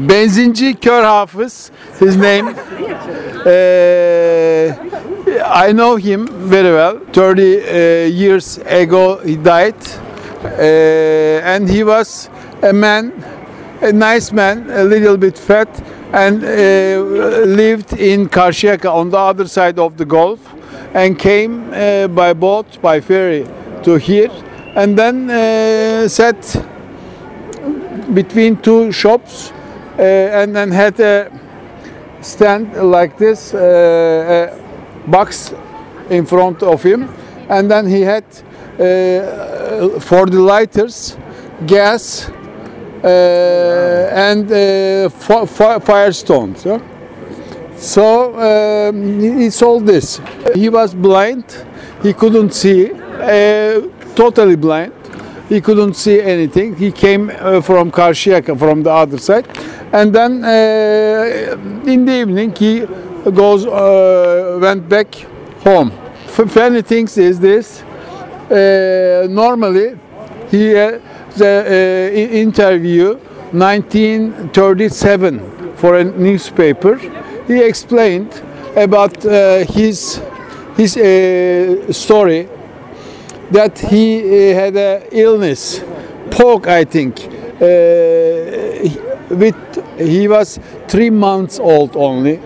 Benzinci Kör Hafız, his name. I know him very well. 30 years ago he died. And he was a man, a nice man, a little bit fat, and lived in Karşıyaka on the other side of the Gulf, and came by boat, by ferry to here, and then sat between two shops, and then had a stand like this, a box in front of him, and then he had for the lighters, gas, and fire stones. Yeah? So he sold this. He was blind. He couldn't see, totally blind. He couldn't see anything. He came from Karşıyaka, from the other side, and then in the evening he went back home. Funny things is this. Normally, he had the interview 1937 for a newspaper. He explained about his story that he had an illness, poke, I think. He was 3 months old only,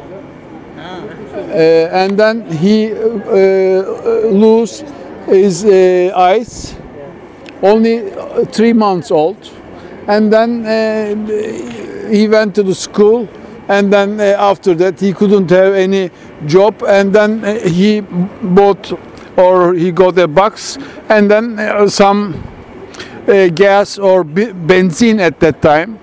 and then he lost his eyes, only 3 months old, and then he went to the school, and then after that he couldn't have any job, and then he bought, or he got a box, and then some gas or benzene at that time,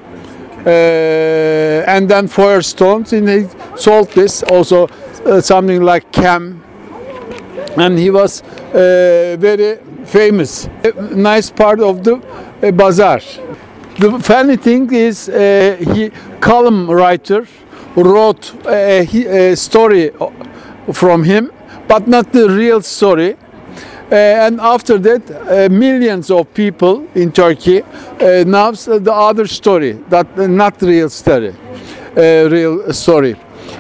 and then fire stones, and he sold this also, something like cam, and he was very famous. A nice part of the bazaar. The funny thing is, he column writer wrote a story from him, but not the real story. And after that, millions of people in Turkey know the other story, that not real story, real story.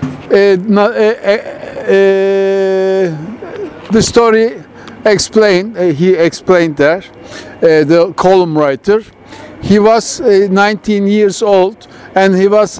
The story explained, he explained there, the column writer. He was 19 years old, and he was,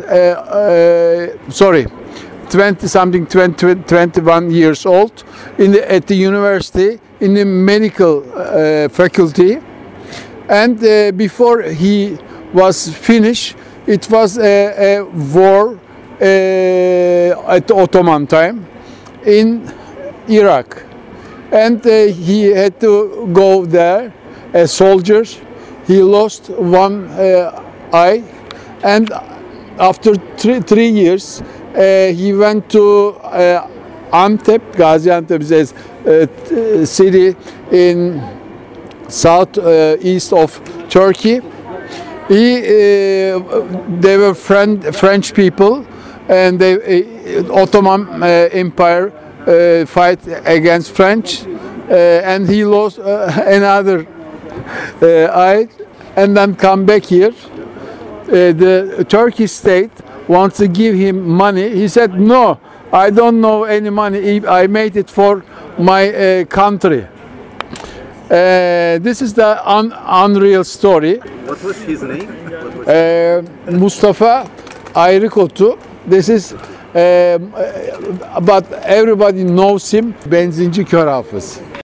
21 years old at the university, in the medical faculty. And before he was finished, it was a war at the Ottoman time in Iraq. And he had to go there as soldier. He lost one eye, and after three years he went to Antep, Gaziantep is a city in south east of Turkey. They were French people, and the Ottoman Empire fight against French, and he lost another eye, and then come back here. The Turkish state wants to give him money. He said, "No, I don't know any money. I made it for my country." This is the unreal story. What was his name? Mustafa Ayrıkotu. This is, but everybody knows him. Benzinci Kör Hafız.